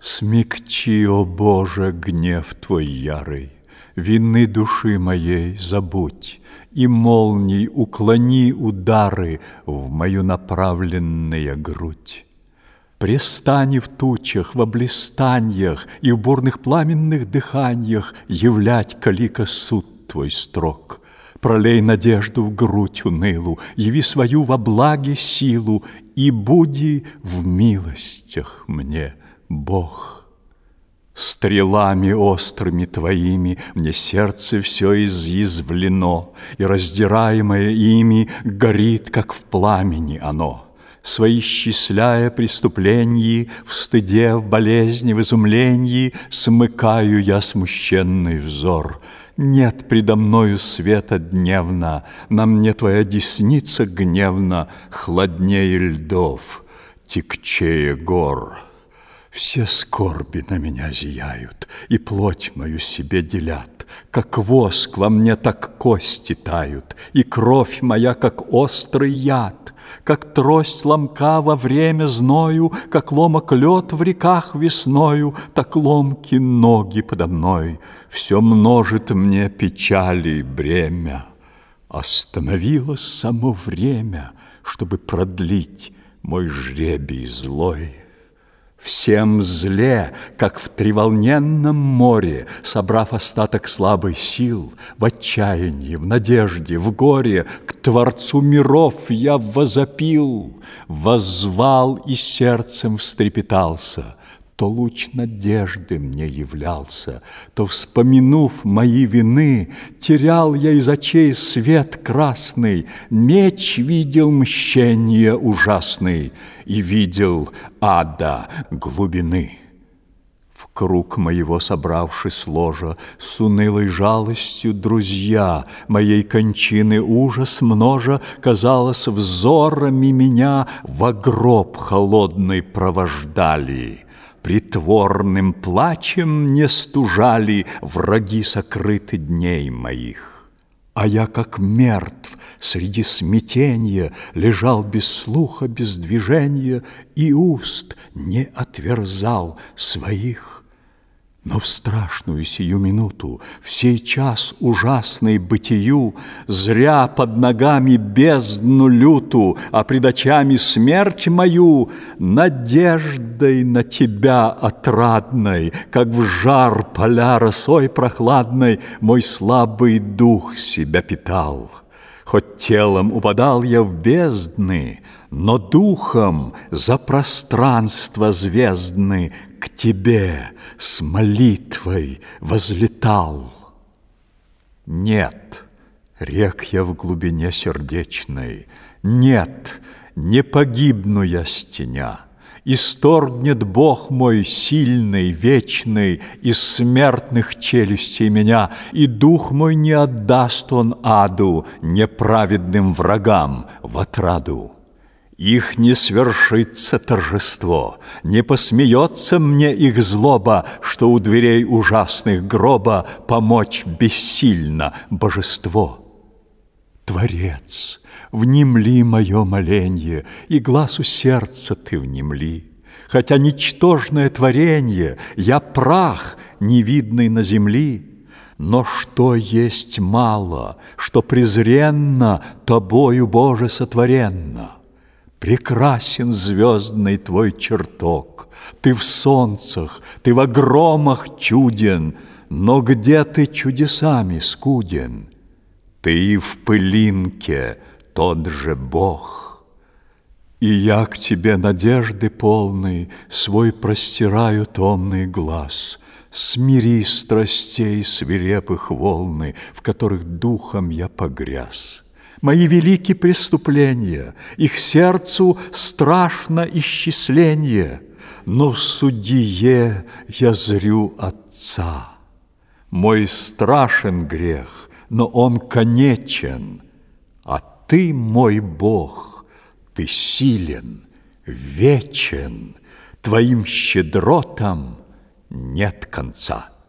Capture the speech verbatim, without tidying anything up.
Смягчи, о Боже, гнев Твой ярый, вины души моей забудь, и молний уклони удары в мою направленная грудь. Престани в тучах, в облистаньях и в бурных пламенных дыханиях являть калика суд Твой строг. Пролей надежду в грудь унылу, яви свою во благе силу, и буди в милостях мне, Бог. Стрелами острыми Твоими мне сердце все изъязвлено, и, раздираемое ими, горит, как в пламени оно. Свои счисляя преступленья, в стыде, в болезни, в изумлении, смыкаю я смущенный взор. Нет предо мною света дневно, на мне Твоя десница гневна, хладнее льдов, тягчее гор. Все скорби на меня зияют, и плоть мою себе делят. Как воск во мне, так кости тают, и кровь моя, как острый яд. Как трость ломка во время зною, как ломок лед в реках весною, так ломки ноги подо мной. Все множит мне печали и бремя. Остановилось само время, чтобы продлить мой жребий злой. Всем зле, как в треволненном море, собрав остаток слабой сил, в отчаянии, в надежде, в горе, к Творцу миров я возопил, воззвал и сердцем встрепетался. То луч надежды мне являлся, то, вспомянув мои вины, терял я из очей свет красный, меч видел мщения ужасный и видел ада глубины. В круг моего собравшись ложа, с унылой жалостью друзья моей кончины ужас множа, казалось, взорами меня во гроб холодный провождали. Притворным плачем не стужали враги сокрыты дней моих. А я, как мертв, среди смятенья лежал без слуха, без движения, и уст не отверзал своих. Но в страшную сию минуту, в сей час ужасный бытию, зря под ногами бездну люту, а пред очами смерть мою, надеждой на Тебя отрадной, как в жар поля росой прохладной, мой слабый дух себя питал. Хоть телом упадал я в бездны, но духом за пространство звездны к Тебе с молитвой возлетал. Нет, рек я в глубине сердечной, нет, не погибну я с теня. Исторгнет Бог мой сильный, вечный, из смертных челюстей меня, и дух мой не отдаст он аду, неправедным врагам в отраду. Их не свершится торжество, не посмеется мне их злоба, что у дверей ужасных гроба помочь бессильно божество. Творец, внемли мое моленье, и глазу сердца ты внемли. Хотя ничтожное творенье, я прах, невидный на земли, но что есть мало, что презренно тобою, Боже, сотворенно. Прекрасен звездный твой чертог, ты в солнцах, ты во громах чуден, но где ты чудесами скуден? Ты и в пылинке тот же Бог. И я к тебе надежды полный свой простираю томный глаз. Смири страстей свирепых волны, в которых духом я погряз. Мои великие преступления, их сердцу страшно исчисление, но в судье я зрю Отца. Мой страшен грех, но он конечен, а Ты, мой Бог, Ты силен, вечен, Твоим щедротам нет конца.